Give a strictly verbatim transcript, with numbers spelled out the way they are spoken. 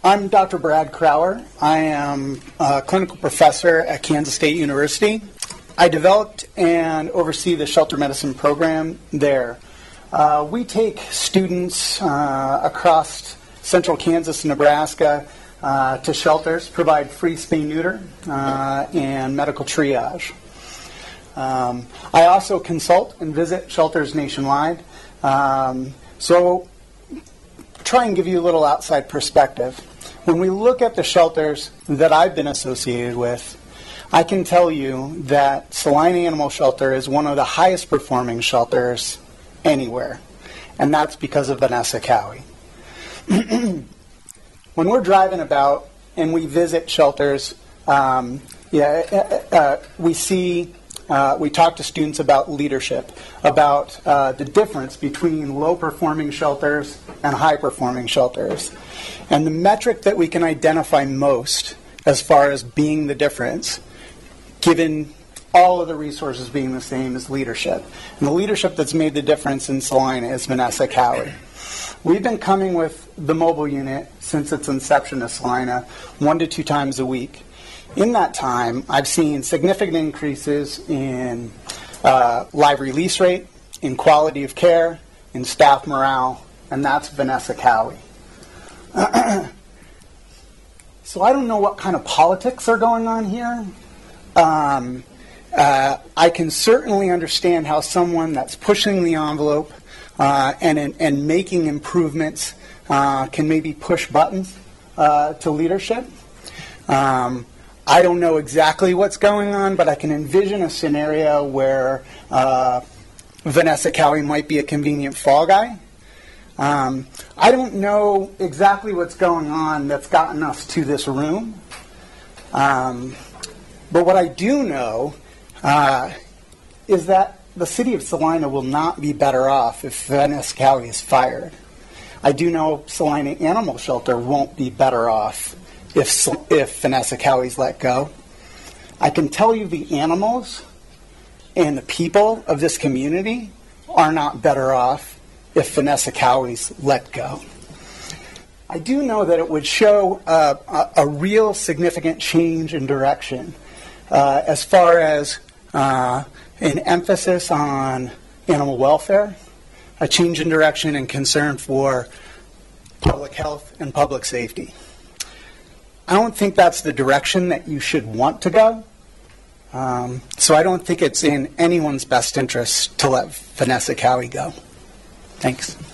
I'm Doctor Brad Crowler. I am a clinical professor at Kansas State University. I developed and oversee the shelter medicine program there. Uh, we take students uh, across central Kansas and Nebraska uh, to shelters, provide free spay-neuter uh, and medical triage. Um, I also consult and visit shelters nationwide. Um, so try and give you a little outside perspective. When we look at the shelters that I've been associated with, I can tell you that Salina Animal Shelter is one of the highest performing shelters anywhere, and that's because of Vanessa Cowie. When we're driving about and we visit shelters, um, yeah, uh, uh, we see, uh, we talk to students about leadership, about uh, the difference between low-performing shelters and high-performing shelters. And the metric that we can identify most as far as being the difference, given all of the resources being the same, is leadership. And the leadership that's made the difference in Salina is Vanessa Cowie. We've been coming with the mobile unit since its inception of Salina one to two times a week. In that time, I've seen significant increases in uh, live release rate, in quality of care, in staff morale, and that's Vanessa Cowie. So I don't know what kind of politics are going on here. Um, uh, I can certainly understand how someone that's pushing the envelope uh, and, and and making improvements uh, can maybe push buttons uh, to leadership. Um, I don't know exactly what's going on, but I can envision a scenario where uh, Vanessa Cowie might be a convenient fall guy. Um, I don't know exactly what's going on that's gotten us to this room. Um, but what I do know uh, is that the city of Salina will not be better off if Vanessa Cowie is fired. I do know Salina Animal Shelter won't be better off if, if Vanessa Cowie's let go. I can tell you the animals and the people of this community are not better off if Vanessa Cowie's let go. I do know that it would show uh, a, a real significant change in direction uh, as far as uh, an emphasis on animal welfare, a change in direction and concern for public health and public safety. I don't think that's the direction that you should want to go. Um, so I don't think it's in anyone's best interest to let Vanessa Cowie go. Thanks.